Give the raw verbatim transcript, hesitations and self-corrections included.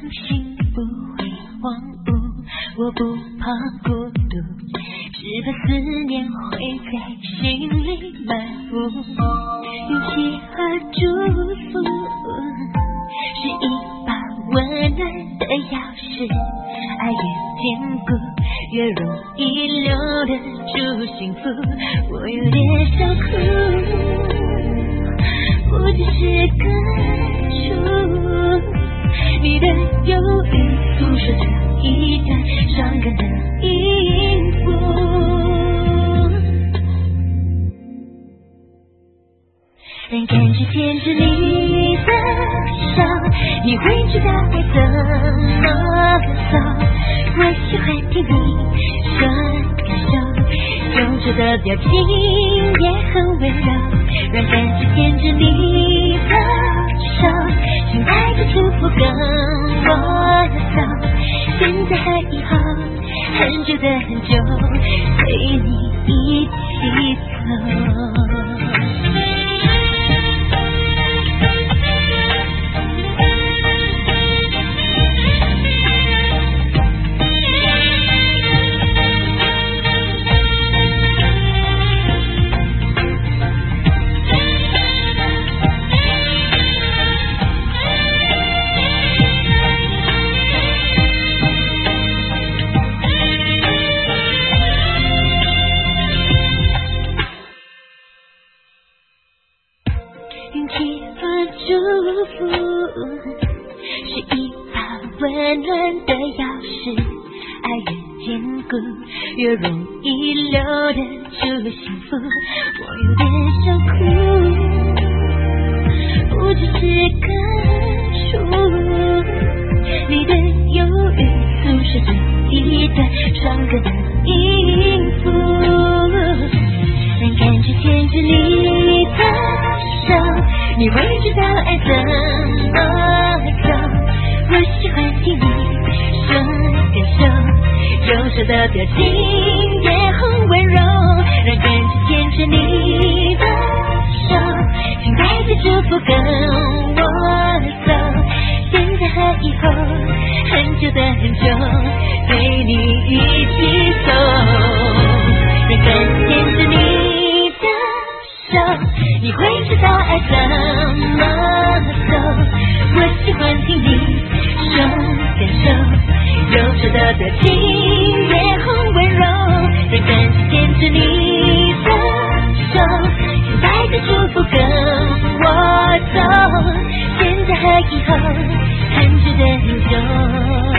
心不会荒芜，我不怕孤独，只怕思念会在心里漫步。勇气和祝福是一把温暖的钥匙，爱越坚固越容易留得住幸福。我有点想哭，不只是个触，你的忧郁诉说着一段伤感的音符，让感觉牵着你的手，你会知道爱怎么走。我喜欢听你说感受，用着的表情也很温柔，让感觉牵着你的手，请带着祝福跟我走。现在和以后，很久的很久，陪你一起走。勇气和祝福是一把温暖的钥匙，爱越坚固越容易留得住幸福。我有点想哭，不只是个触，你的忧郁诉说着一段伤感的音符，让感觉牵着你的手，你会知道爱怎么走。我喜欢听你说感受，用手的表情也很温柔，让感觉牵着你的手，请带着祝福跟我走。现在和以后，很久的很久，陪你一起走，让感觉牵着你的手，你会知道爱怎么走。我喜欢听你说感受，用手的表情也很温柔，让感觉牵着你的手，请带着祝福跟我走。现在和以后，很久的很久。